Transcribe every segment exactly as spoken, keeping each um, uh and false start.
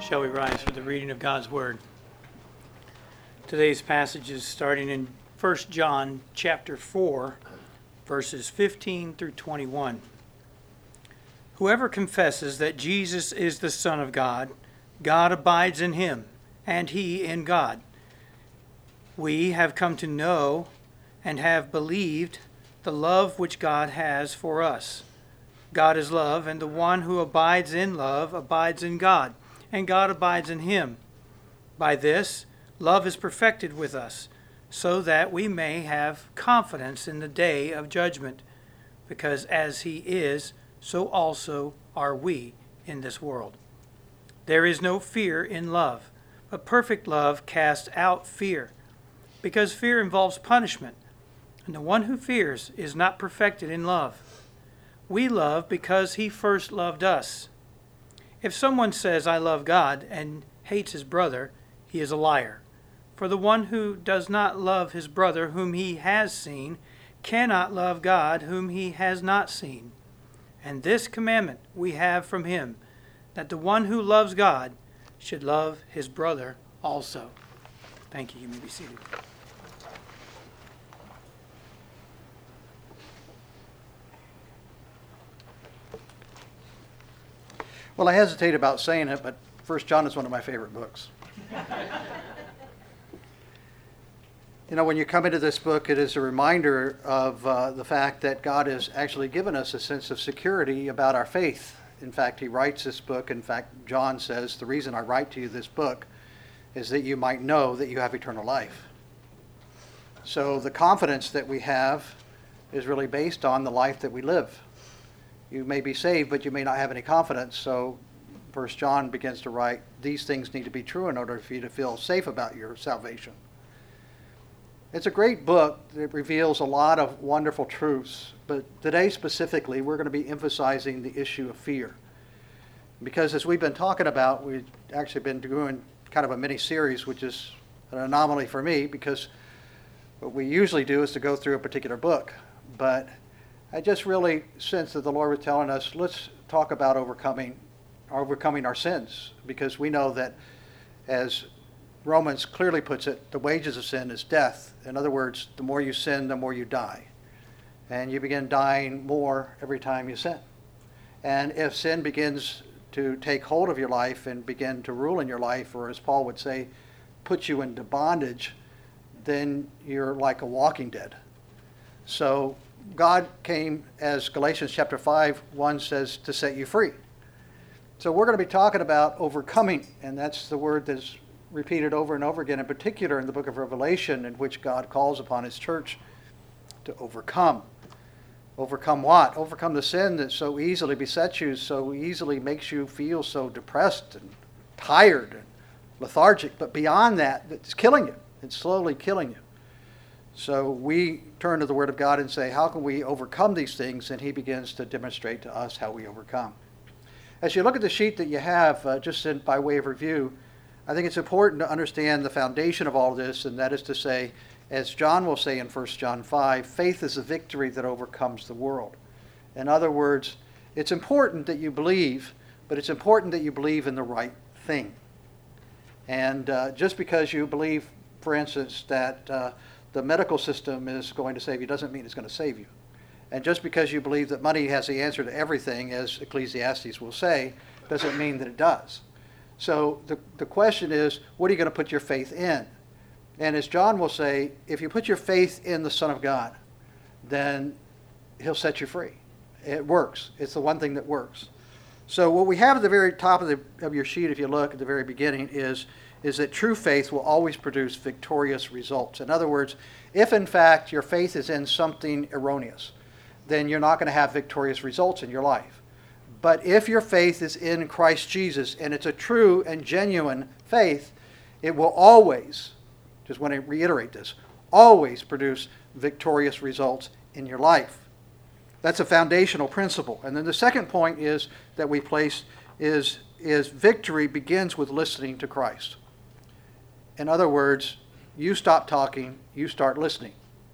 Shall we rise for the reading of God's Word? Today's passage is starting in First John chapter four, verses fifteen through twenty-one. Whoever confesses that Jesus is the Son of God, God abides in him, and he in God. We have come to know and have believed the love which God has for us. God is love, and the one who abides in love abides in God, and God abides in him. By this, love is perfected with us, so that we may have confidence in the day of judgment, because as he is, so also are we in this world. There is no fear in love, but perfect love casts out fear, because fear involves punishment, and the one who fears is not perfected in love. We love because he first loved us. If someone says, "I love God," and hates his brother, he is a liar. For the one who does not love his brother whom he has seen cannot love God whom he has not seen. And this commandment we have from him, that the one who loves God should love his brother also. Thank you. You may be seated. Well, I hesitate about saying it, but First John is one of my favorite books. You know, when you come into this book, it is a reminder of uh, the fact that God has actually given us a sense of security about our faith. In fact, he writes this book. In fact, John says, the reason I write to you this book is that you might know that you have eternal life. So the confidence that we have is really based on the life that we live. You may be saved, but you may not have any confidence. So First John begins to write, these things need to be true in order for you to feel safe about your salvation. It's a great book that reveals a lot of wonderful truths. But today specifically, we're going to be emphasizing the issue of fear. Because as we've been talking about, we've actually been doing kind of a mini-series, which is an anomaly for me, because what we usually do is to go through a particular book. But I just really sense that the Lord was telling us, let's talk about overcoming, overcoming our sins, because we know that, as Romans clearly puts it, the wages of sin is death. In other words, the more you sin, the more you die. And you begin dying more every time you sin. And if sin begins to take hold of your life and begin to rule in your life, or as Paul would say, put you into bondage, then you're like a walking dead. So God came, as Galatians chapter five, one says, to set you free. So we're going to be talking about overcoming, and that's the word that's repeated over and over again, in particular in the book of Revelation, in which God calls upon his church to overcome. Overcome what? Overcome the sin that so easily besets you, so easily makes you feel so depressed and tired and lethargic. But beyond that, it's killing you. It's slowly killing you. So we turn to the Word of God and say, how can we overcome these things? And he begins to demonstrate to us how we overcome. As you look at the sheet that you have, uh, just in, by way of review, I think it's important to understand the foundation of all this, and that is to say, as John will say in First John five, faith is a victory that overcomes the world. In other words, it's important that you believe, but it's important that you believe in the right thing. And uh, just because you believe, for instance, that uh, the medical system is going to save you doesn't mean it's going to save you. And just because you believe that money has the answer to everything, as Ecclesiastes will say, doesn't mean that it does. So the, the question is, what are you going to put your faith in? And as John will say, if you put your faith in the Son of God, then he'll set you free. It works. It's the one thing that works. So what we have at the very top of, the, of your sheet, if you look at the very beginning, is is that true faith will always produce victorious results. In other words, if in fact your faith is in something erroneous, then you're not going to have victorious results in your life. But if your faith is in Christ Jesus, and it's a true and genuine faith, it will always, just want to reiterate this, always produce victorious results in your life. That's a foundational principle. And then the second point is that we place is, is victory begins with listening to Christ. In other words, you stop talking, you start listening.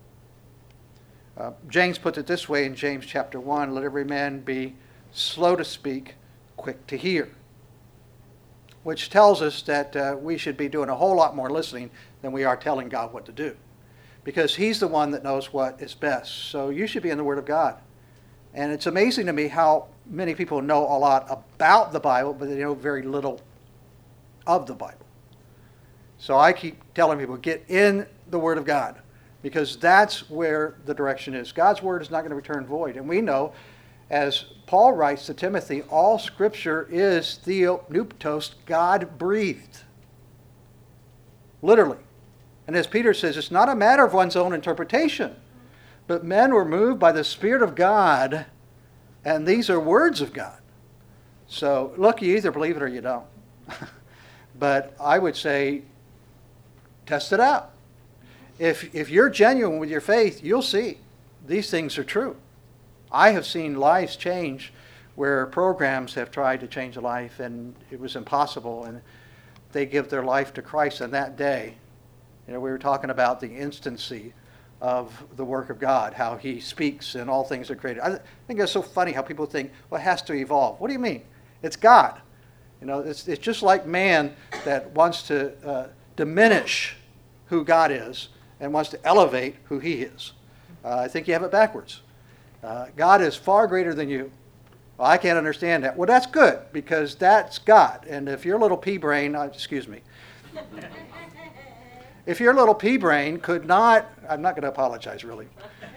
Uh, James puts it this way in James chapter one, let every man be slow to speak, quick to hear. which tells us that uh, we should be doing a whole lot more listening than we are telling God what to do, because he's the one that knows what is best. So you should be in the Word of God. And it's amazing to me how many people know a lot about the Bible, but they know very little of the Bible. So I keep telling people, get in the Word of God, because that's where the direction is. God's Word is not going to return void. And we know, as Paul writes to Timothy, all Scripture is theopneustos, God-breathed. Literally. And as Peter says, it's not a matter of one's own interpretation, but men were moved by the Spirit of God, and these are words of God. So, look, you either believe it or you don't. But I would say, test it out. If, if you're genuine with your faith, you'll see these things are true. I have seen lives change where programs have tried to change a life and it was impossible, and they give their life to Christ on that day. You know, we were talking about the instancy of the work of God, how he speaks and all things are created. I think it's so funny how people think, well, it has to evolve. What do you mean? It's God. You know, it's, it's just like man that wants to uh, diminish who God is and wants to elevate who he is. Uh, I think you have it backwards. Uh, God is far greater than you. Well, I can't understand that. Well, that's good, because that's God. And if your little pea brain, uh, excuse me, if your little pea brain could not, I'm not going to apologize really,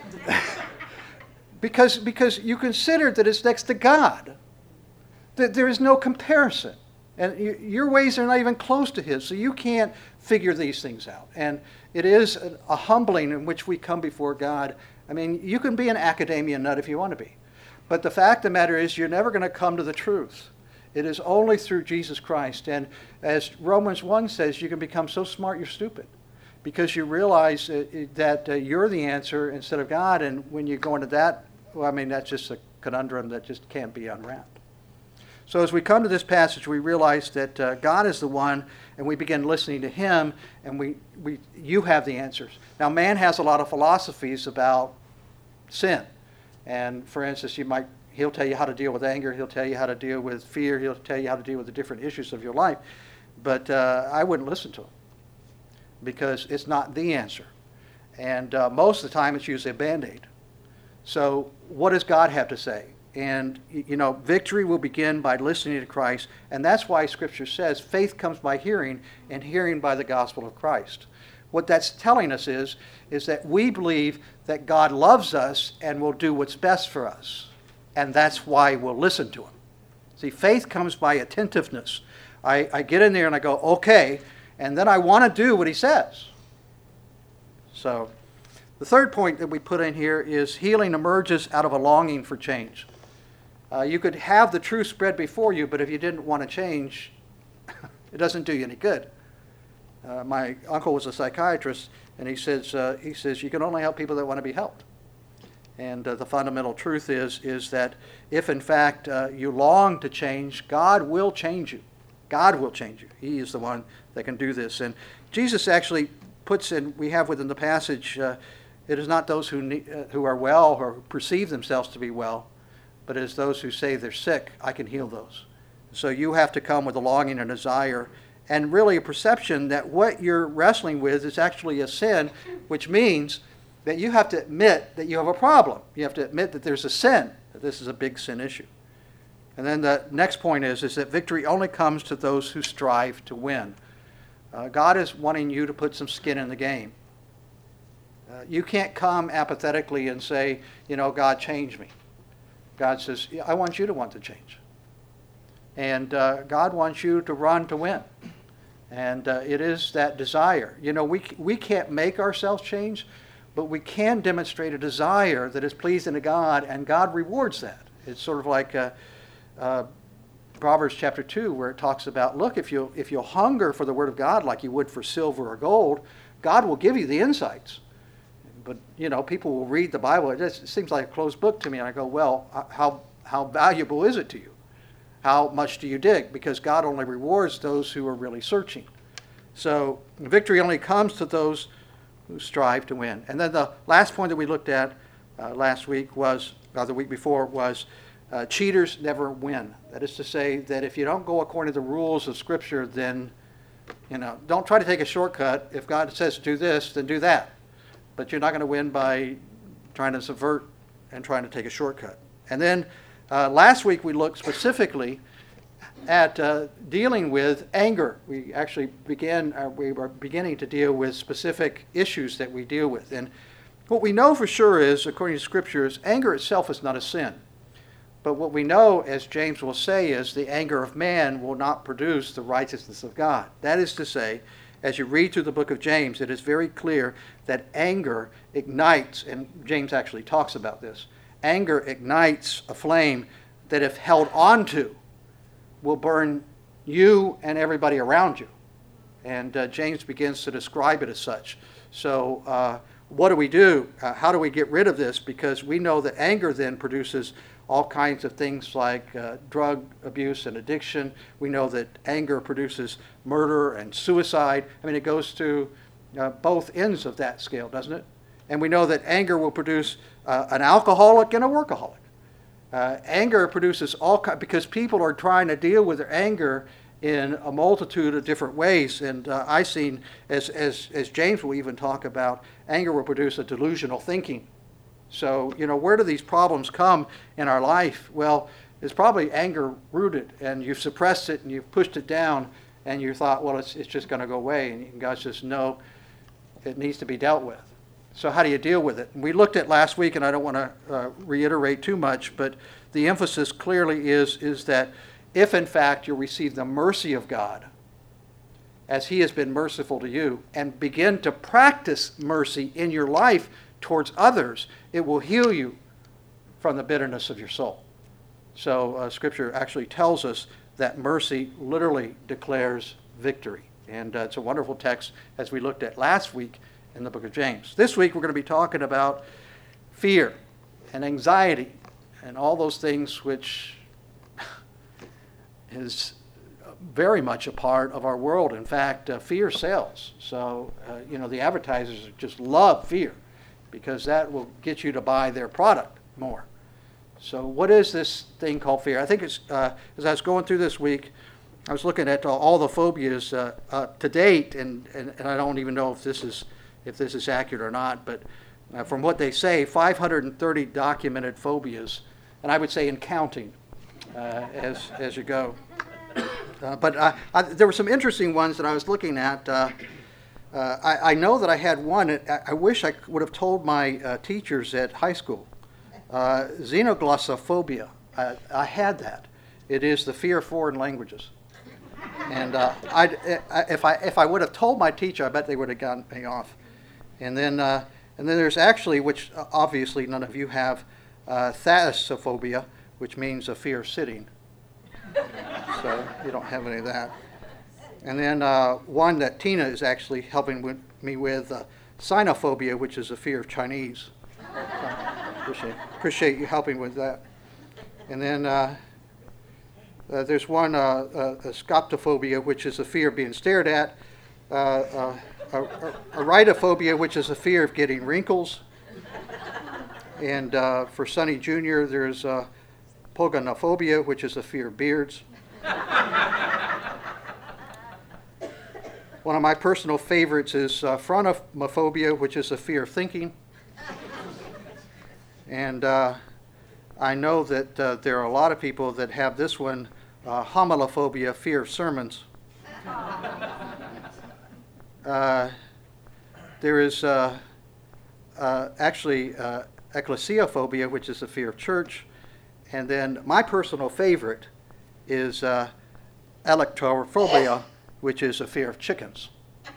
because, because you consider that it's next to God, that there is no comparison. And you, your ways are not even close to his, so you can't figure these things out. And it is a, a humbling in which we come before God. I mean, you can be an academia nut if you want to be. But the fact of the matter is, you're never going to come to the truth. It is only through Jesus Christ. And as Romans one says, you can become so smart you're stupid, because you realize that uh, you're the answer instead of God. And when you go into that, well, I mean, that's just a conundrum that just can't be unwrapped. So as we come to this passage, we realize that uh, God is the one, and we begin listening to him, and we, we you have the answers. Now, man has a lot of philosophies about sin. And for instance, you might he'll tell you how to deal with anger, he'll tell you how to deal with fear, he'll tell you how to deal with the different issues of your life. But uh, I wouldn't listen to him, because it's not the answer. And uh, most of the time, it's usually a Band-Aid. So what does God have to say? And, you know, victory will begin by listening to Christ. And that's why Scripture says faith comes by hearing, and hearing by the gospel of Christ. What that's telling us is, is that we believe that God loves us and will do what's best for us. And that's why we'll listen to him. See, faith comes by attentiveness. I, I get in there and I go, okay, and then I want to do what he says. So the third point that we put in here is healing emerges out of a longing for change. Uh, you could have the truth spread before you, but if you didn't want to change, it doesn't do you any good. Uh, my uncle was a psychiatrist, and he says, uh, he says you can only help people that want to be helped. And uh, the fundamental truth is, is that if in fact uh, you long to change, God will change you. God will change you. He is the one that can do this. And Jesus actually puts in, we have within the passage, uh, it is not those who, need, uh, who are well or who perceive themselves to be well, but it is those who say they're sick. I can heal those. So you have to come with a longing and desire, and really a perception that what you're wrestling with is actually a sin, which means that you have to admit that you have a problem. You have to admit that there's a sin, that this is a big sin issue. And then the next point is, is that victory only comes to those who strive to win. Uh, God is wanting you to put some skin in the game. Uh, you can't come apathetically and say, you know, God, change me. God says, yeah, I want you to want to change. And uh, God wants you to run to win. And uh, it is that desire. You know, we, we can't make ourselves change, but we can demonstrate a desire that is pleasing to God, and God rewards that. It's sort of like uh, uh, Proverbs chapter two, where it talks about, look, if you'll, if you'll hunger for the Word of God like you would for silver or gold, God will give you the insights. But, you know, people will read the Bible. It just seems like a closed book to me. And I go, well, how, how valuable is it to you? How much do you dig? Because God only rewards those who are really searching. So victory only comes to those who strive to win. And then the last point that we looked at uh, last week was, or the week before, was Uh, cheaters never win. That is to say that if you don't go according to the rules of Scripture, then, you know, don't try to take a shortcut. If God says do this, then do that. But you're not going to win by trying to subvert and trying to take a shortcut. And then uh, last week we looked specifically at uh, dealing with anger. We actually began, uh, we were beginning to deal with specific issues that we deal with. And what we know for sure is, according to Scripture, is anger itself is not a sin. But what we know, as James will say, is the anger of man will not produce the righteousness of God. That is to say, as you read through the book of James, it is very clear that anger ignites, and James actually talks about this, anger ignites a flame that if held onto will burn you and everybody around you. And uh, James begins to describe it as such. So uh, what do we do? Uh, how do we get rid of this? Because we know that anger then produces all kinds of things like uh, drug abuse and addiction. We know that anger produces murder and suicide. I mean, it goes to uh, both ends of that scale, doesn't it? And we know that anger will produce uh, an alcoholic and a workaholic. Uh, anger produces all kinds, because people are trying to deal with their anger in a multitude of different ways. And uh, I've seen, as, as, as James will even talk about, anger will produce a delusional thinking. So, you know, where do these problems come in our life? Well, it's probably anger rooted, and you've suppressed it and you've pushed it down, and you thought, well, it's, it's just going to go away. And God says, no, it needs to be dealt with. So how do you deal with it? And we looked at last week, and I don't want to uh, reiterate too much, but the emphasis clearly is, is that if in fact you receive the mercy of God, as He has been merciful to you, and begin to practice mercy in your life towards others, it will heal you from the bitterness of your soul. So uh, Scripture actually tells us that mercy literally declares victory. And uh, it's a wonderful text as we looked at last week in the book of James. This week we're going to be talking about fear and anxiety and all those things which is very much a part of our world. In fact, uh, fear sells. So, uh, you know, the advertisers just love fear, because that will get you to buy their product more. So what is this thing called fear? I think it's, uh, as I was going through this week, I was looking at all the phobias uh, uh, to date, and, and, and I don't even know if this is if this is accurate or not, but uh, from what they say, five hundred thirty documented phobias, and I would say in counting uh, as, as you go. Uh, but uh, I, there were some interesting ones that I was looking at. Uh, Uh, I, I know that I had one. I, I wish I would have told my uh, teachers at high school. Uh, xenoglossophobia. I, I had that. It is the fear of foreign languages. And uh, I'd, I, if I if I would have told my teacher, I bet they would have gotten me off. And then uh, and then there's actually, which obviously none of you have, uh, thalassophobia, which means a fear of sitting. So you don't have any of that. And then uh, one that Tina is actually helping with me with, uh, sinophobia, which is a fear of Chinese. So appreciate, appreciate you helping with that. And then uh, uh, there's one, uh, uh, scoptophobia, which is a fear of being stared at. Uh, uh, a, a, a rhinophobia, which is a fear of getting wrinkles. And uh, for Sonny Junior, there's uh, pogonophobia, which is a fear of beards. One of my personal favorites is uh, frontophobia, which is a fear of thinking. And uh, I know that uh, there are a lot of people that have this one, uh, homilophobia, fear of sermons. Uh, there is uh, uh, actually uh, ecclesiophobia, which is a fear of church. And then my personal favorite is uh, electrophobia, which is a fear of chickens.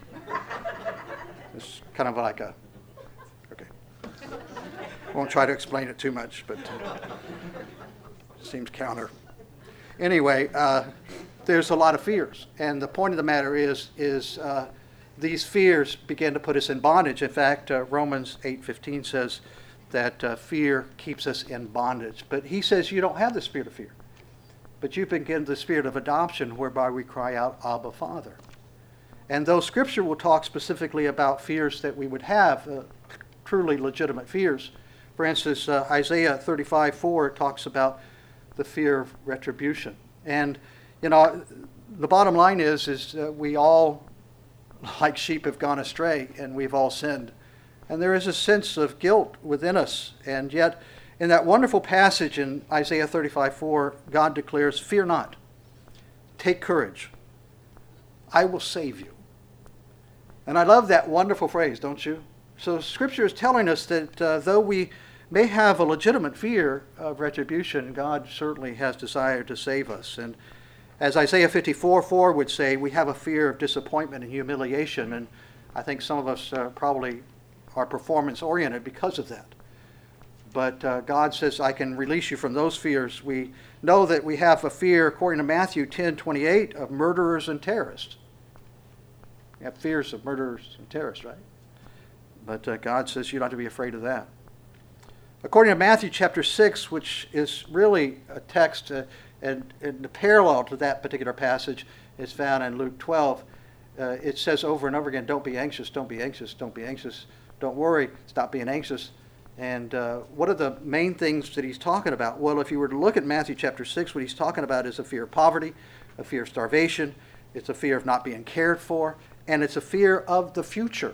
It's kind of like a, okay. Won't try to explain it too much, but uh, seems counter. Anyway, uh, there's a lot of fears. And the point of the matter is, is uh, these fears begin to put us in bondage. In fact, uh, Romans eight fifteen says that uh, fear keeps us in bondage. But he says you don't have the spirit of fear, but you've been given the spirit of adoption, whereby we cry out, Abba, Father. And though Scripture will talk specifically about fears that we would have, uh, truly legitimate fears. For instance, uh, Isaiah thirty-five four talks about the fear of retribution. And, you know, the bottom line is, is uh, we all, like sheep, have gone astray, and we've all sinned. And there is a sense of guilt within us. And yet, in that wonderful passage in Isaiah thirty-five four, God declares, "Fear not, take courage, I will save you." And I love that wonderful phrase, don't you? So Scripture is telling us that uh, though we may have a legitimate fear of retribution, God certainly has desired to save us. And as Isaiah fifty-four four would say, we have a fear of disappointment and humiliation. And I think some of us uh, probably are performance-oriented because of that. But uh, God says, I can release you from those fears. We know that we have a fear, according to Matthew ten twenty-eight, of murderers and terrorists. We have fears of murderers and terrorists, right? But uh, God says you don't have to be afraid of that. According to Matthew chapter six, which is really a text, uh, and, and the parallel to that particular passage is found in Luke twelve. Uh, it says over and over again, don't be anxious, don't be anxious, don't be anxious, don't worry, stop being anxious. And uh, what are the main things that he's talking about? Well, if you were to look at Matthew chapter six, what he's talking about is a fear of poverty, a fear of starvation, it's a fear of not being cared for, and it's a fear of the future.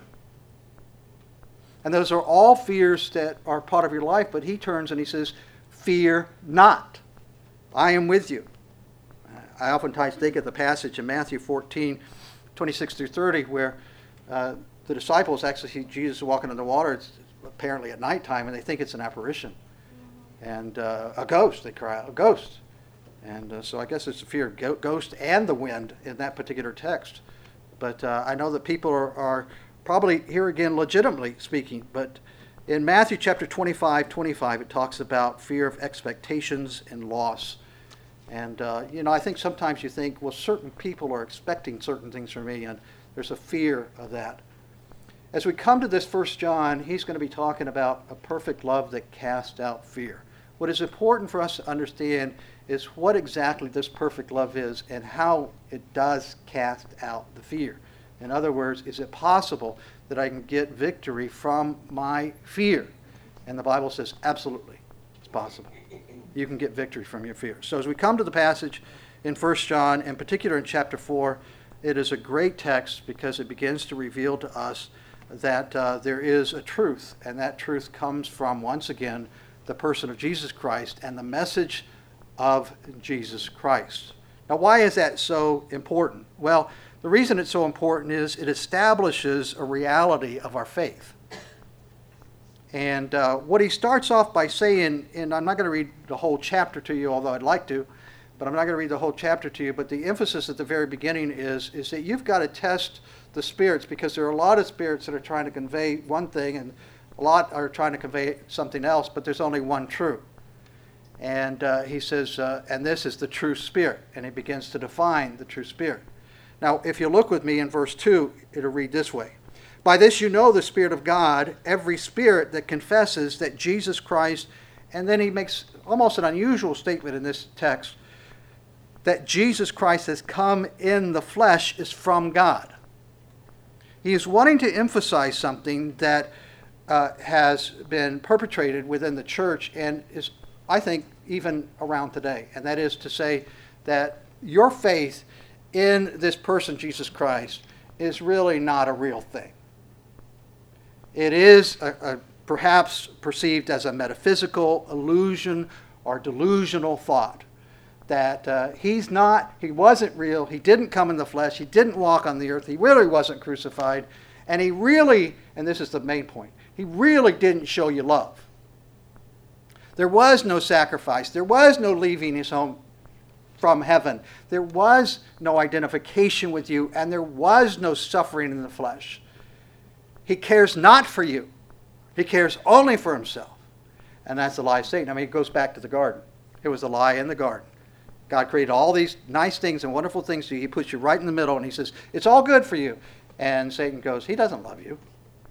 And those are all fears that are part of your life, but he turns and he says, fear not. I am with you. I oftentimes think of the passage in Matthew fourteen, twenty-six through thirty, where uh, the disciples actually see Jesus walking on the water. It's apparently at nighttime, and they think it's an apparition. And uh, a ghost, they cry out, a ghost. And uh, so I guess it's a fear of go- ghost and the wind in that particular text. But uh, I know that people are, are probably, here again, legitimately speaking, but in Matthew chapter twenty-five, twenty-five, it talks about fear of expectations and loss. And, uh, you know, I think sometimes you think, well, certain people are expecting certain things from me, and there's a fear of that. As we come to this First John, he's going to be talking about a perfect love that casts out fear. What is important for us to understand is what exactly this perfect love is and how it does cast out the fear. In other words, is it possible that I can get victory from my fear? And the Bible says absolutely, it's possible. You can get victory from your fear. So as we come to the passage in First John, in particular in chapter four, it is a great text because it begins to reveal to us that uh, there is a truth, and that truth comes from, once again, the person of Jesus Christ and the message of Jesus Christ. Now, why is that so important? Well, the reason it's so important is it establishes a reality of our faith. And uh, what he starts off by saying, and I'm not going to read the whole chapter to you, although I'd like to, but I'm not going to read the whole chapter to you, but the emphasis at the very beginning is, is that you've got to test the spirits, because there are a lot of spirits that are trying to convey one thing and a lot are trying to convey something else, but there's only one true. And uh, he says, uh, and this is the true spirit, and he begins to define the true spirit. Now, if you look with me in verse two, it'll read this way. By this you know the Spirit of God, every spirit that confesses that Jesus Christ, and then he makes almost an unusual statement in this text, that Jesus Christ has come in the flesh is from God. He is wanting to emphasize something that uh, has been perpetrated within the church and is, I think, even around today. And that is to say that your faith in this person, Jesus Christ, is really not a real thing. It is a, a, perhaps perceived as a metaphysical illusion or delusional thought. That uh, he's not, he wasn't real, he didn't come in the flesh, he didn't walk on the earth, he really wasn't crucified, and he really, and this is the main point, he really didn't show you love. There was no sacrifice, there was no leaving his home from heaven, there was no identification with you, and there was no suffering in the flesh. He cares not for you, he cares only for himself. And that's the lie of Satan. I mean, it goes back to the garden. It was a lie in the garden. God created all these nice things and wonderful things to you. He puts you right in the middle and he says, it's all good for you. And Satan goes, he doesn't love you.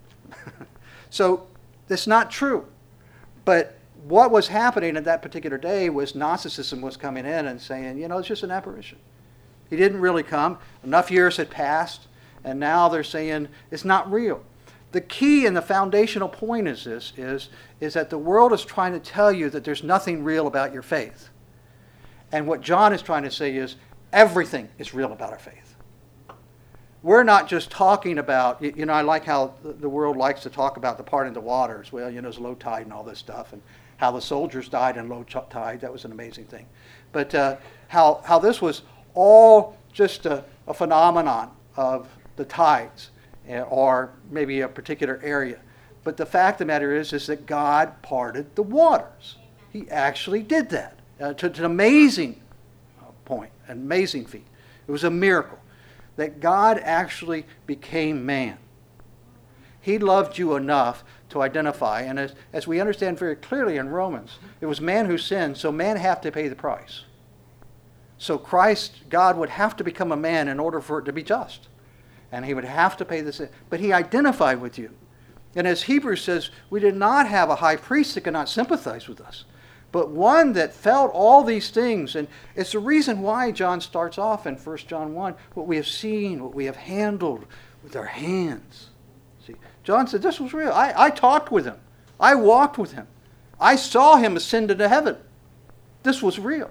So that's not true. But what was happening at that particular day was Gnosticism was coming in and saying, you know, it's just an apparition. He didn't really come. Enough years had passed, and now they're saying it's not real. The key and the foundational point is this, is, is that the world is trying to tell you that there's nothing real about your faith. And what John is trying to say is everything is real about our faith. We're not just talking about, you know, I like how the world likes to talk about the parting of the waters. Well, you know, there's low tide and all this stuff, and how the soldiers died in low tide. That was an amazing thing. But uh, how, how this was all just a, a phenomenon of the tides, or maybe a particular area. But the fact of the matter is, is that God parted the waters. He actually did that uh, to, to an amazing point, an amazing feat. It was a miracle that God actually became man. He loved you enough to identify, and as, as we understand very clearly in Romans, it was man who sinned, so man had to pay the price. So Christ, God would have to become a man in order for it to be just. And he would have to pay the sin. But he identified with you. And as Hebrews says, we did not have a high priest that could not sympathize with us, but one that felt all these things. And it's the reason why John starts off in First John one, what we have seen, what we have handled with our hands. See, John said this was real. I, I talked with him. I walked with him. I saw him ascend into heaven. This was real.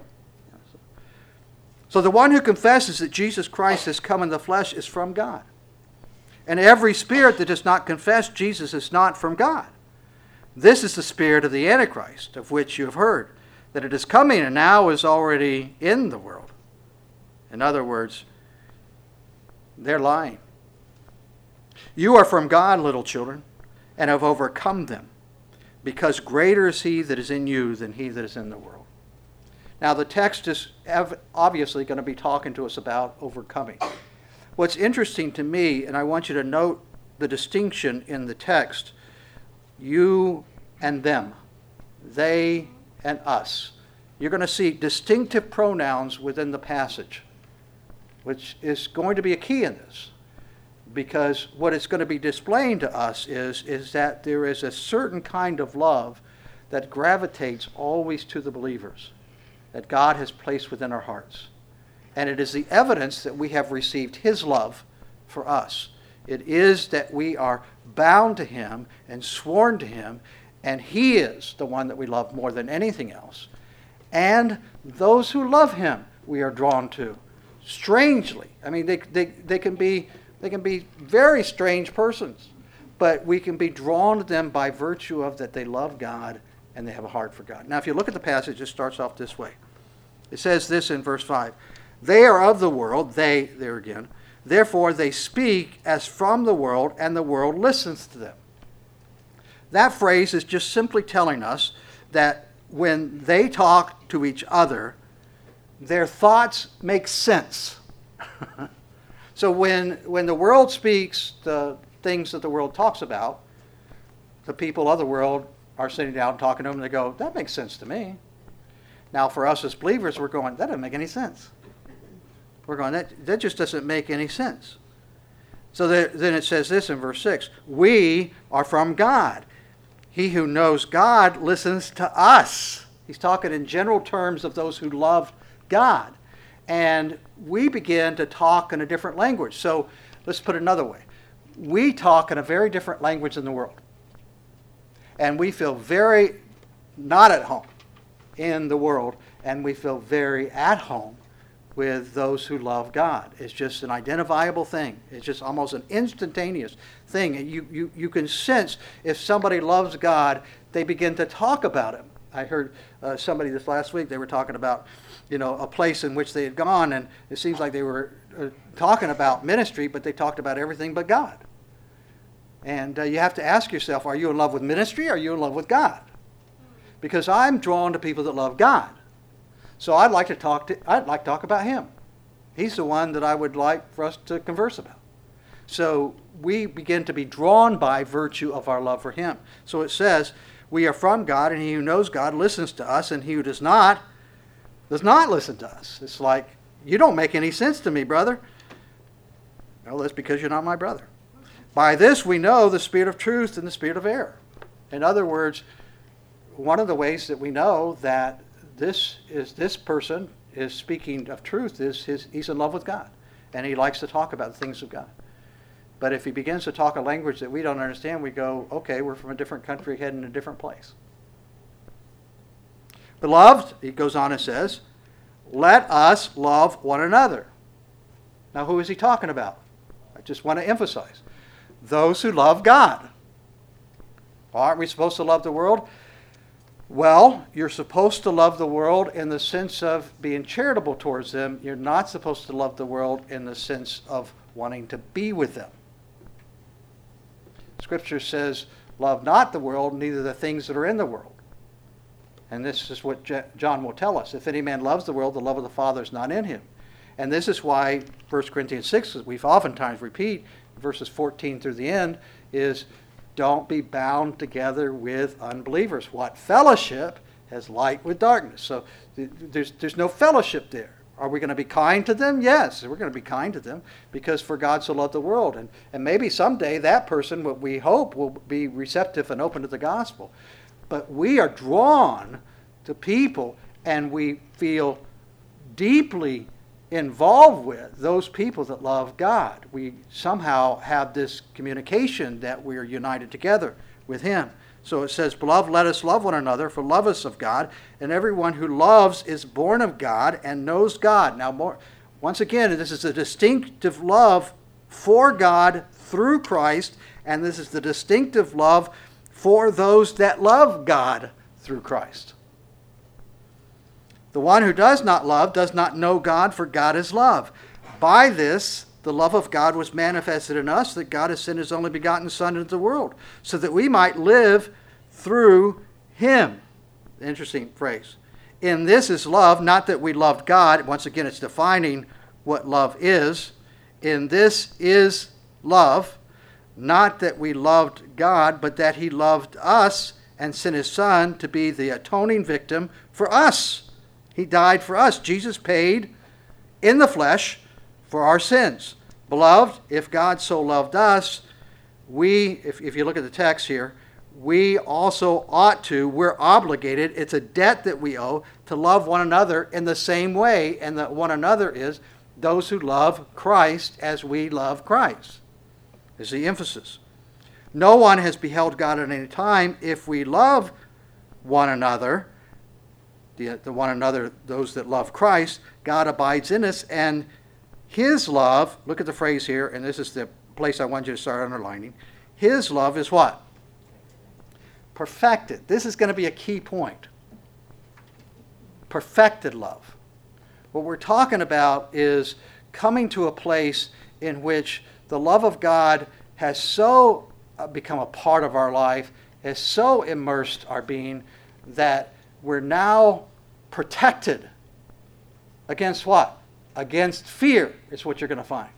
So the one who confesses that Jesus Christ has come in the flesh is from God. And every spirit that does not confess Jesus is not from God. This is the spirit of the Antichrist, of which you have heard, that it is coming and now is already in the world. In other words, they're lying. You are from God, little children, and have overcome them, because greater is he that is in you than he that is in the world. Now, the text is obviously going to be talking to us about overcoming. What's interesting to me, and I want you to note the distinction in the text, you and them, they and us. You're going to see distinctive pronouns within the passage, which is going to be a key in this. Because what it's going to be displaying to us is, is that there is a certain kind of love that gravitates always to the believers, that God has placed within our hearts. And it is the evidence that we have received his love for us. It is that we are bound to him and sworn to him, and he is the one that we love more than anything else. And those who love him we are drawn to. Strangely. I mean, they, they, they, can be, they can be very strange persons, but we can be drawn to them by virtue of that they love God and they have a heart for God. Now, if you look at the passage, it starts off this way. It says this in verse five. They are of the world, they, there again, therefore they speak as from the world, and the world listens to them. That phrase is just simply telling us that when they talk to each other, their thoughts make sense. So when, when the world speaks the things that the world talks about, the people of the world are sitting down talking to them, and they go, that makes sense to me. Now, for us as believers, we're going, that doesn't make any sense. We're going, that, that just doesn't make any sense. So there, then it says this in verse six. We are from God. He who knows God listens to us. He's talking in general terms of those who love God. And we begin to talk in a different language. So let's put it another way. We talk in a very different language than the world. And we feel very not at home in the world. And we feel very at home with those who love God. It's just an identifiable thing. It's just almost an instantaneous thing. And you, you, you can sense if somebody loves God, they begin to talk about him. I heard uh, somebody this last week, they were talking about, you know, a place in which they had gone, and it seems like they were uh, talking about ministry, but they talked about everything but God. And uh, you have to ask yourself, are you in love with ministry or are you in love with God? Because I'm drawn to people that love God. So I'd like to talk to I'd like to talk about him. He's the one that I would like for us to converse about. So we begin to be drawn by virtue of our love for him. So it says, we are from God, and he who knows God listens to us, and he who does not, does not listen to us. It's like, you don't make any sense to me, brother. Well, that's because you're not my brother. By this we know the spirit of truth and the spirit of error. In other words, one of the ways that we know that This is this person is speaking of truth is his, he's in love with God, and he likes to talk about the things of God. But if he begins to talk a language that we don't understand, we go, okay, we're from a different country heading to a different place. Beloved, he goes on and says, let us love one another. Now, who is he talking about? I just want to emphasize. Those who love God. Aren't we supposed to love the world? Well, you're supposed to love the world in the sense of being charitable towards them. You're not supposed to love the world in the sense of wanting to be with them. Scripture says, love not the world, neither the things that are in the world. And this is what John will tell us. If any man loves the world, the love of the Father is not in him. And this is why First Corinthians six, as we've oftentimes repeat, verses fourteen through the end, is don't be bound together with unbelievers. What fellowship has light with darkness? So there's, there's no fellowship there. Are we going to be kind to them? Yes, we're going to be kind to them because for God so loved the world. And, and maybe someday that person, what we hope, will be receptive and open to the gospel. But we are drawn to people and we feel deeply involved with those people that love God. We somehow have this communication that we are united together with Him. So it says, beloved, let us love one another, for love is of God, and everyone who loves is born of God and knows God. Now, more, once again, this is a distinctive love for God through Christ, and this is the distinctive love for those that love God through Christ. The one who does not love does not know God, for God is love. By this, the love of God was manifested in us, that God has sent His only begotten Son into the world, so that we might live through Him. Interesting phrase. In this is love, not that we loved God. Once again, it's defining what love is. In this is love, not that we loved God, but that He loved us and sent His Son to be the atoning victim for us. He died for us. Jesus paid in the flesh for our sins. Beloved, if God so loved us, we, if, if you look at the text here, we also ought to, we're obligated, it's a debt that we owe, to love one another in the same way. And that one another is those who love Christ as we love Christ, is the emphasis. No one has beheld God at any time. If we love one another, the, the one another, those that love Christ, God abides in us, and His love, look at the phrase here, and this is the place I want you to start underlining. His love is what? Perfected. This is going to be a key point. Perfected love. What we're talking about is coming to a place in which the love of God has so become a part of our life, has so immersed our being, that we're now protected against what? Against fear is what you're going to find.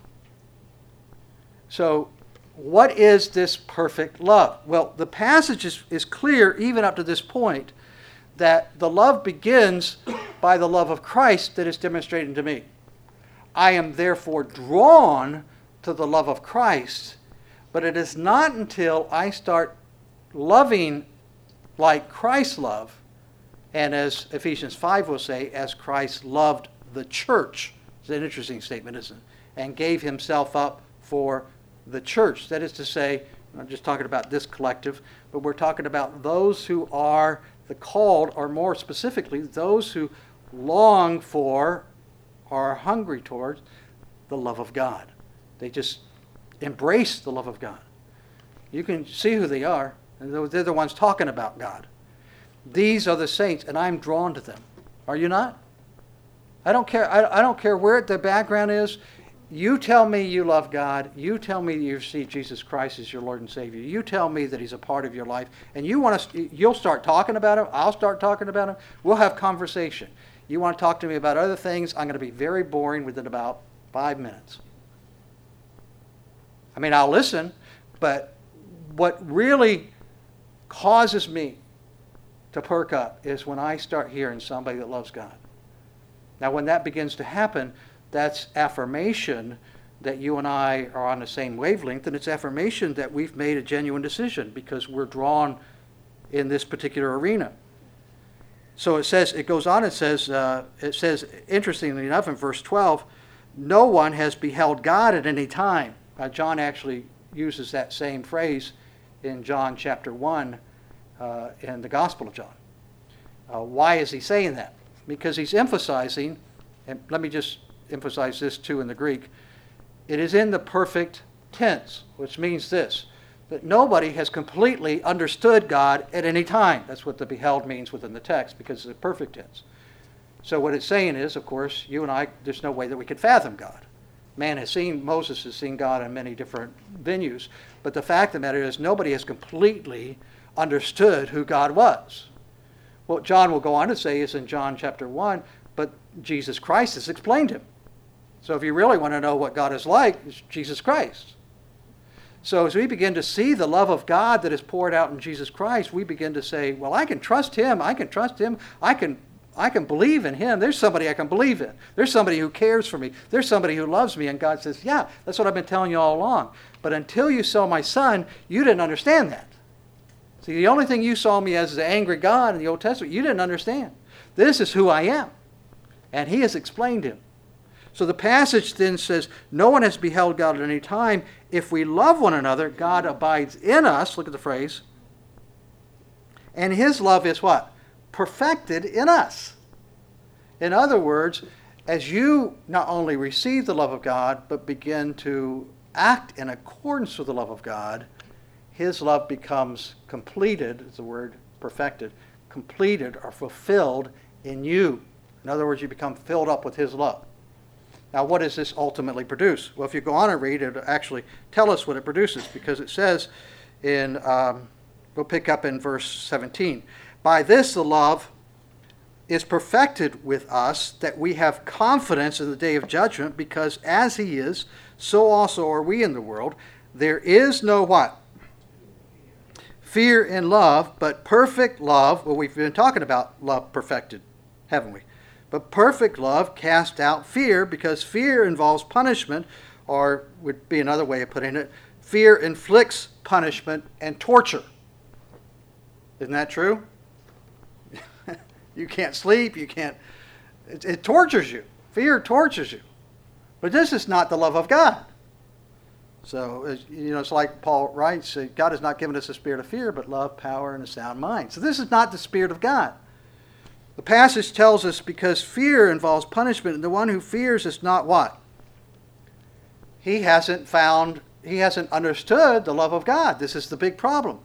So, what is this perfect love? Well, the passage is, is clear even up to this point that the love begins by the love of Christ that is demonstrated to me. I am therefore drawn to the love of Christ, but it is not until I start loving like Christ loved, and as Ephesians five will say, as Christ loved the church. It's an interesting statement, isn't it? And gave Himself up for the church. That is to say, I'm not just talking about this collective, but we're talking about those who are the called, or more specifically, those who long for or are hungry towards the love of God. They just embrace the love of God. You can see who they are, and they're the ones talking about God. These are the saints, and I'm drawn to them. Are you not? I don't care. I, I don't care where the background is. You tell me you love God. You tell me you see Jesus Christ as your Lord and Savior. You tell me that He's a part of your life, and you want to. You'll start talking about Him. I'll start talking about Him. We'll have conversation. You want to talk to me about other things? I'm going to be very boring within about five minutes. I mean, I'll listen, but what really causes me to perk up is when I start hearing somebody that loves God. Now, when that begins to happen, that's affirmation that you and I are on the same wavelength, and it's affirmation that we've made a genuine decision because we're drawn in this particular arena. So it says, it goes on, it says, uh, it says, interestingly enough, in verse twelve, no one has beheld God at any time. Uh, John actually uses that same phrase in John chapter one uh, in the Gospel of John. Uh, why is he saying that? because he's emphasizing, and let me just emphasize this too in the Greek, it is in the perfect tense, which means this, that nobody has completely understood God at any time. That's what the beheld means within the text, because it's a perfect tense. So what it's saying is, of course, you and I, there's no way that we could fathom God. Man has seen, Moses has seen God in many different venues, but the fact of the matter is nobody has completely understood who God was. What John will go on to say is in John chapter one, but Jesus Christ has explained him. So if you really want to know what God is like, it's Jesus Christ. So as we begin to see the love of God that is poured out in Jesus Christ, we begin to say, well, I can trust him, I can trust him, I can I can believe in him. There's somebody I can believe in. There's somebody who cares for me. There's somebody who loves me. And God says, yeah, that's what I've been telling you all along. But until you saw my son, you didn't understand that. See, the only thing you saw me as is an angry God in the Old Testament, you didn't understand. This is who I am. And he has explained him. So the passage then says, no one has beheld God at any time. If we love one another, God abides in us. Look at the phrase. And his love is what? Perfected in us. In other words, as you not only receive the love of God, but begin to act in accordance with the love of God, his love becomes completed, is the word perfected, completed or fulfilled in you. In other words, you become filled up with his love. Now, what does this ultimately produce? Well, if you go on and read, it'll actually tell us what it produces, because it says in, um, we'll pick up in verse seventeen, by this the love is perfected with us, that we have confidence in the day of judgment, because as he is, so also are we in the world. There is no what? Fear in love, but perfect love, well, we've been talking about love perfected, haven't we? But perfect love casts out fear, because fear involves punishment, or would be another way of putting it, fear inflicts punishment and torture. Isn't that true? You can't sleep, you can't, it, it tortures you. Fear tortures you. But this is not the love of God. So, you know, it's like Paul writes, God has not given us a spirit of fear, but love, power, and a sound mind. So this is not the Spirit of God. The passage tells us because fear involves punishment, and the one who fears is not what? He hasn't found, he hasn't understood the love of God. This is the big problem.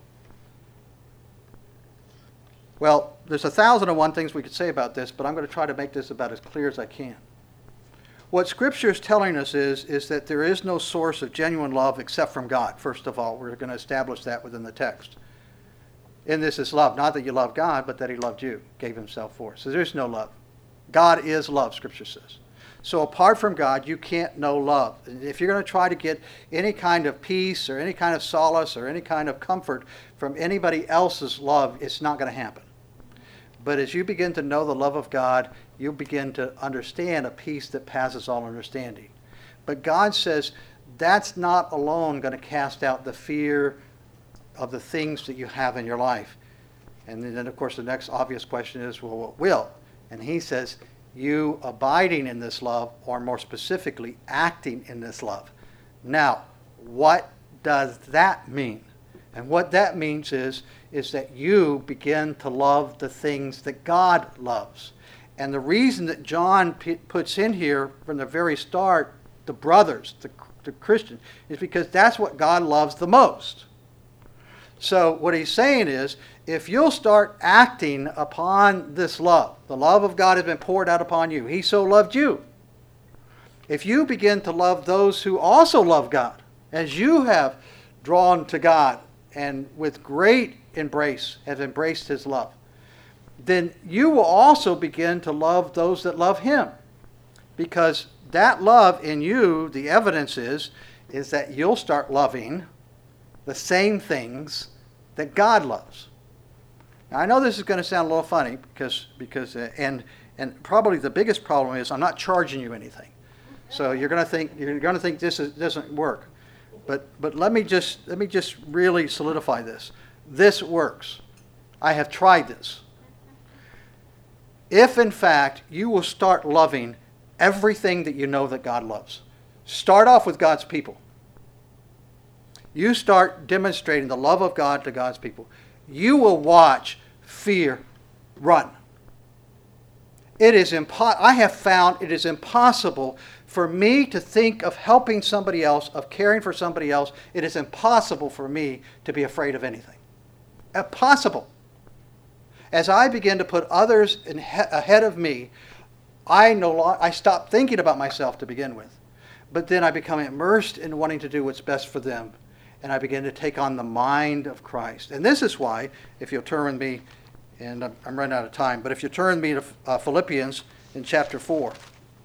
Well, there's a thousand and one things we could say about this, but I'm going to try to make this about as clear as I can. What Scripture is telling us is, is that there is no source of genuine love except from God. First of all, we're going to establish that within the text. In this is love, not that you love God, but that he loved you, gave himself for. So there's no love. God is love, Scripture says. So apart from God, you can't know love. And if you're going to try to get any kind of peace or any kind of solace or any kind of comfort from anybody else's love, it's not going to happen. But as you begin to know the love of God, you begin to understand a peace that passes all understanding. But God says that's not alone going to cast out the fear of the things that you have in your life. And then, of course, the next obvious question is, well, what will? And he says, you abiding in this love, or more specifically, acting in this love. Now, what does that mean? And what that means is, is that you begin to love the things that God loves. And the reason that John p- puts in here from the very start, the brothers, the, the Christian, is because that's what God loves the most. So what he's saying is, if you'll start acting upon this love, the love of God has been poured out upon you. He so loved you. If you begin to love those who also love God, as you have drawn to God and with great embrace have embraced his love, then you will also begin to love those that love him. Because that love in you, the evidence is, is that you'll start loving the same things that God loves. Now, I know this is going to sound a little funny because, because uh, and, and probably the biggest problem is I'm not charging you anything. So you're going to think, you're going to think this is, doesn't work. But, but let me just, let me just really solidify this. This works. I have tried this. If, in fact, you will start loving everything that you know that God loves. Start off with God's people. You start demonstrating the love of God to God's people. You will watch fear run. It is impo- I have found it is impossible for me to think of helping somebody else, of caring for somebody else. It is impossible for me to be afraid of anything. Impossible. As I begin to put others in he- ahead of me, I no lo- I stop thinking about myself to begin with. But then I become immersed in wanting to do what's best for them. And I begin to take on the mind of Christ. And this is why, if you'll turn with me, and I'm, I'm running out of time, but if you turn me to uh, Philippians in chapter four.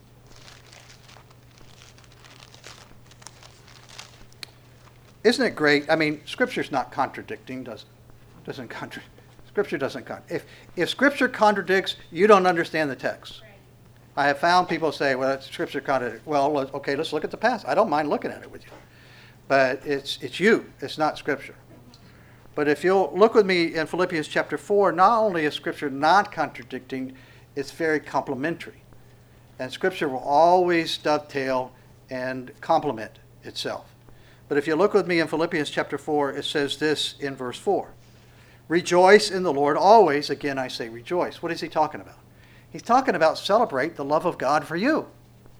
Isn't it great? I mean, Scripture's not contradicting, does it? Doesn't contradict. Scripture doesn't contradict. If, if Scripture contradicts, you don't understand the text. I have found people say, well, Scripture contradicts. Well, okay, let's look at the past. I don't mind looking at it with you. But it's it's you. It's not Scripture. But if you'll look with me in Philippians chapter four, not only is Scripture not contradicting, it's very complementary. And Scripture will always dovetail and complement itself. But if you look with me in Philippians chapter four, it says this in verse four. Rejoice in the Lord always. Again, I say rejoice. What is he talking about? He's talking about celebrate the love of God for you.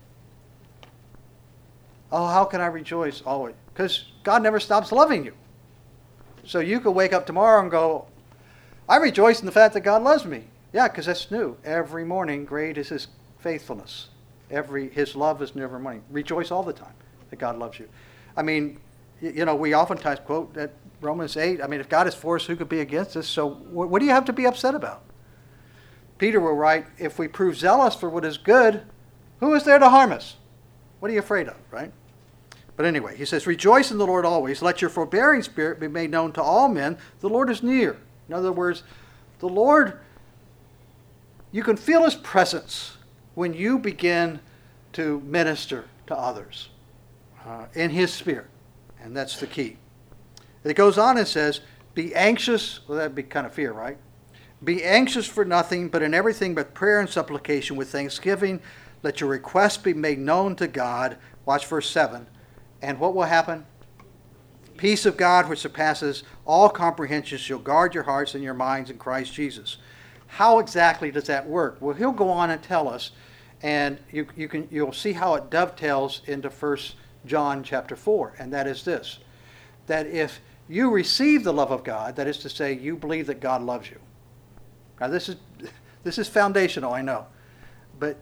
Oh, how can I rejoice always? Because God never stops loving you. So you could wake up tomorrow and go, I rejoice in the fact that God loves me. Yeah, because that's new. Every morning, great is his faithfulness. Every His love is new every morning. Rejoice all the time that God loves you. I mean, you know, we oftentimes quote that Romans eight. I mean, if God is for us, who could be against us? So what do you have to be upset about? Peter will write, if we prove zealous for what is good, who is there to harm us? What are you afraid of, right? But anyway, he says, rejoice in the Lord always. Let your forbearing spirit be made known to all men. The Lord is near. In other words, the Lord, you can feel his presence when you begin to minister to others uh, in his spirit. And that's the key. It goes on and says, be anxious. Well, that'd be kind of fear, right? Be anxious for nothing, but in everything but prayer and supplication with thanksgiving, let your requests be made known to God. Watch verse seven. And what will happen? Peace of God, which surpasses all comprehension, shall guard your hearts and your minds in Christ Jesus. How exactly does that work? Well, he'll go on and tell us, and you, you can, you'll see how it dovetails into First John chapter four, and that is this, that if you receive the love of God, that is to say, you believe that God loves you. Now, this is this is foundational, I know, but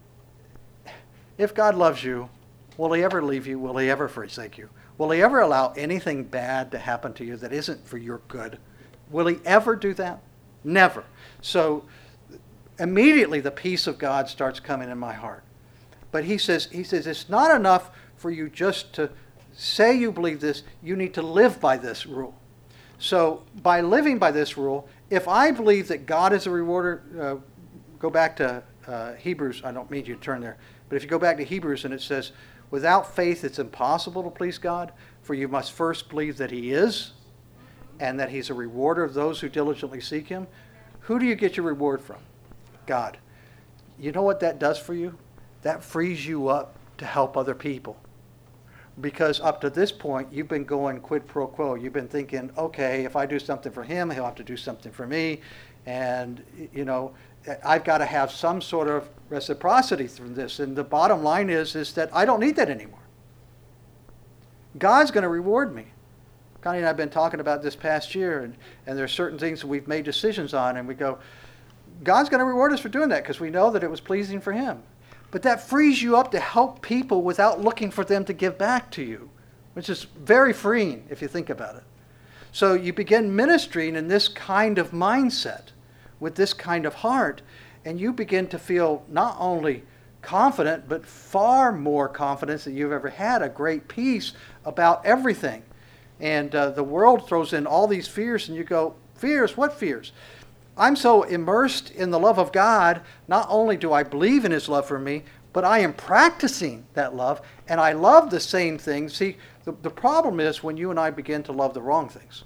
if God loves you, will he ever leave you? Will he ever forsake you? Will he ever allow anything bad to happen to you that isn't for your good? Will he ever do that? Never. So immediately the peace of God starts coming in my heart. But he says, he says it's not enough for you just to say you believe this. You need to live by this rule. So by living by this rule, if I believe that God is a rewarder, uh, go back to uh, Hebrews. I don't mean you to turn there. But if you go back to Hebrews and it says, without faith it's impossible to please God, for you must first believe that he is, and that he's a rewarder of those who diligently seek him. Who do you get your reward from? God. You know what that does for you? That frees you up to help other people. Because up to this point, you've been going quid pro quo. You've been thinking, okay, if I do something for him, he'll have to do something for me. And, you know, I've got to have some sort of reciprocity from this. And the bottom line is, is that I don't need that anymore. God's going to reward me. Connie and I have been talking about this past year, and, and there are certain things that we've made decisions on, and we go, God's going to reward us for doing that because we know that it was pleasing for him. But that frees you up to help people without looking for them to give back to you, which is very freeing if you think about it. So you begin ministering in this kind of mindset, with this kind of heart, and you begin to feel not only confident, but far more confidence than you've ever had, a great peace about everything. And uh, the world throws in all these fears, and you go, fears? What fears? I'm so immersed in the love of God, not only do I believe in his love for me, but I am practicing that love, and I love the same things. See, the, the problem is when you and I begin to love the wrong things.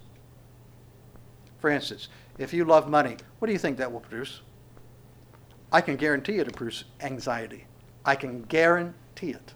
For instance, if you love money, what do you think that will produce? I can guarantee it to produce anxiety. I can guarantee it.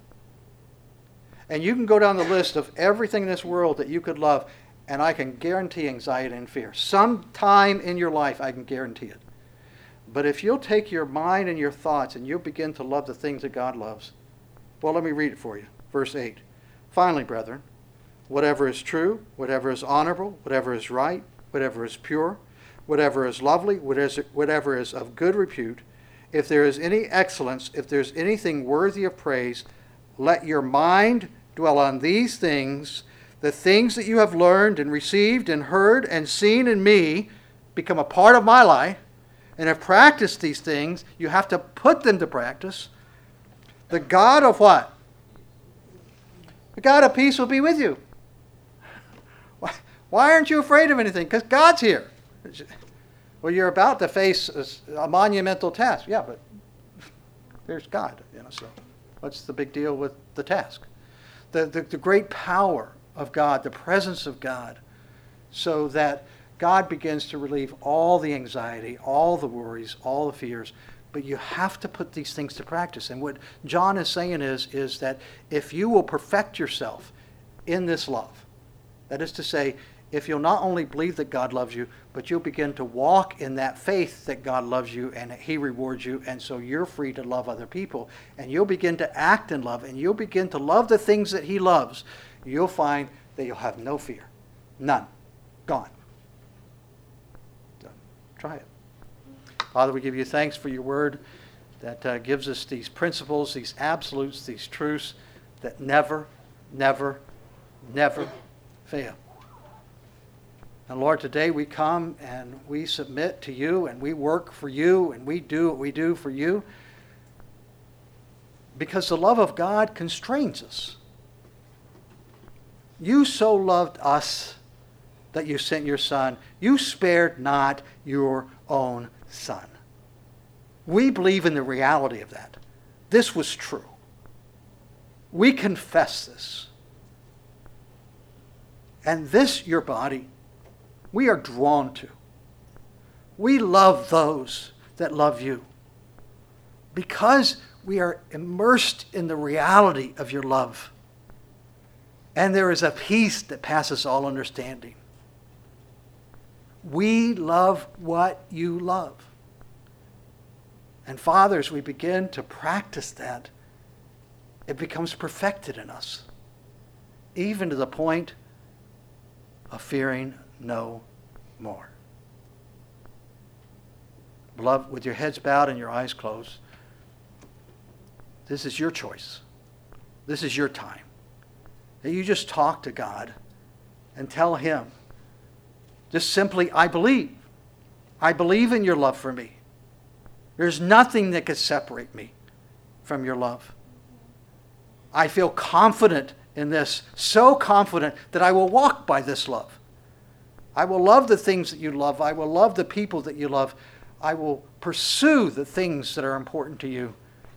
And you can go down the list of everything in this world that you could love, and I can guarantee anxiety and fear. Sometime in your life, I can guarantee it. But if you'll take your mind and your thoughts and you'll begin to love the things that God loves, well, let me read it for you. Verse eight. Finally, brethren, whatever is true, whatever is honorable, whatever is right, whatever is pure, whatever is lovely, whatever is of good repute, if there is any excellence, if there's anything worthy of praise, let your mind dwell on these things. The things that you have learned and received and heard and seen in me become a part of my life, and have practiced these things. You have to put them to practice. The God of what? The God of peace will be with you. Why, why aren't you afraid of anything? Because God's here. Well, you're about to face a, a monumental task. Yeah, but there's God. You know, so what's the big deal with the task? The, the, the great power of God, the presence of God, so that God begins to relieve all the anxiety, all the worries, all the fears. But you have to put these things to practice. And what John is saying is, is that if you will perfect yourself in this love, that is to say, if you'll not only believe that God loves you, but you'll begin to walk in that faith that God loves you and that He rewards you, and so you're free to love other people. And you'll begin to act in love, and you'll begin to love the things that He loves. You'll find that you'll have no fear. None. Gone. So, try it. Father, we give you thanks for your word that uh, gives us these principles, these absolutes, these truths that never, never, never fail. And Lord, today we come and we submit to you and we work for you and we do what we do for you because the love of God constrains us. You so loved us that you sent your Son. You spared not your own Son. We believe in the reality of that. This was true. We confess this. And this, your body, we are drawn to. We love those that love you because we are immersed in the reality of your love. And there is a peace that passes all understanding. We love what you love. And Father, as we begin to practice that, it becomes perfected in us, even to the point of fearing no more. Beloved, with your heads bowed and your eyes closed, this is your choice. This is your time. That you just talk to God and tell Him, just simply, I believe. I believe in your love for me. There's nothing that could separate me from your love. I feel confident in this, so confident that I will walk by this love. I will love the things that you love. I will love the people that you love. I will pursue the things that are important to you.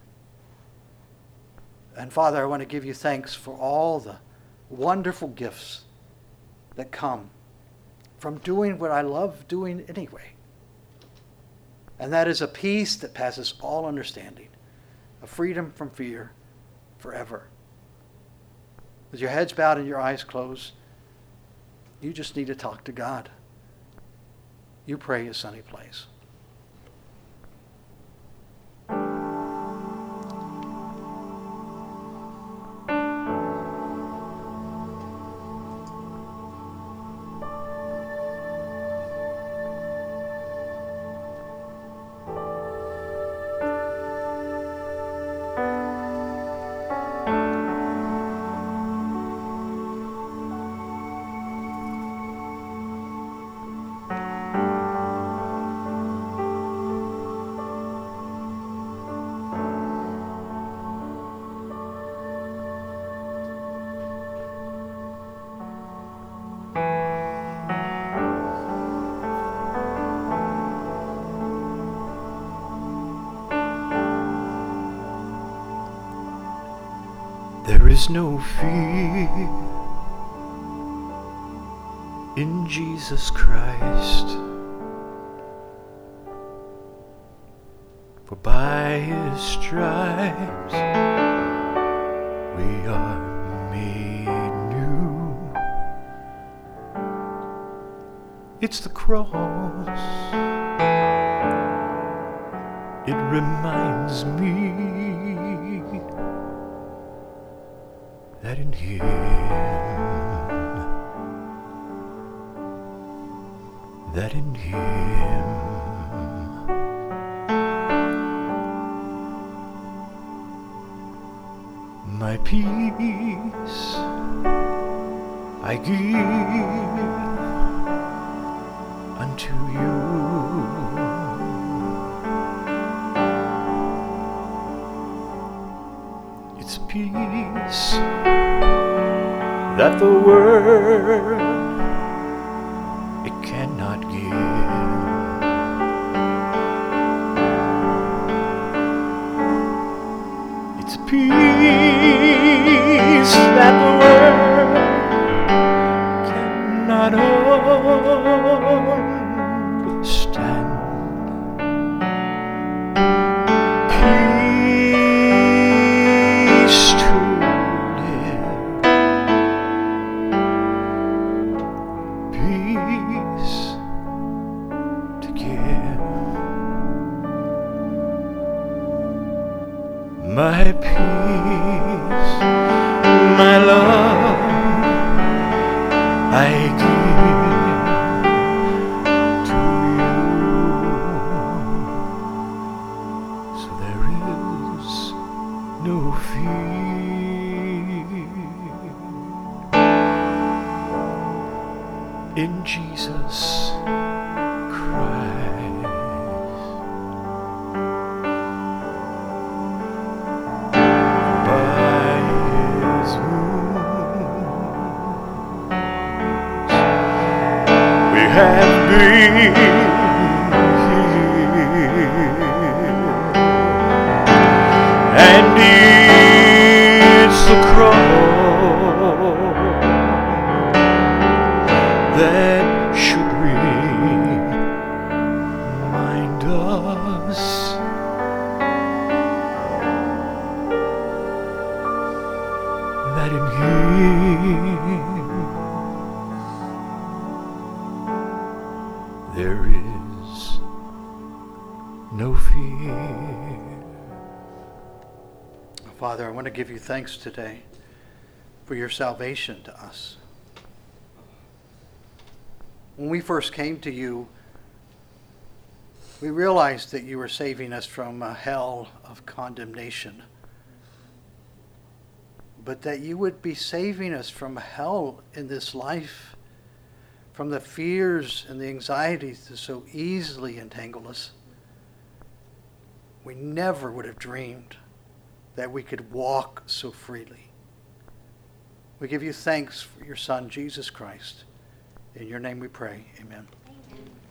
And Father, I want to give you thanks for all the wonderful gifts that come from doing what I love doing anyway. And that is a peace that passes all understanding, a freedom from fear forever. With your heads bowed and your eyes closed, you just need to talk to God. You pray as Sonny plays. There is no fear in Jesus Christ, for by His stripes we are made new. It's the cross reminds me that in Him that in Him my peace I give unto you. It's peace that the world it cannot give. It's peace that the world cannot understand. Peace to live, peace to give. My peace, my love, I give to you. So there is no fear in Jesus Christ. By His wounds we have been healed, and it's the cross that should remind us that in Him there is no fear. Father, I want to give you thanks today for your salvation to us. When we first came to you, we realized that you were saving us from a hell of condemnation, but that you would be saving us from hell in this life, from the fears and the anxieties that so easily entangle us. We never would have dreamed that we could walk so freely. We give you thanks for your Son, Jesus Christ. In your name we pray. Amen. Amen.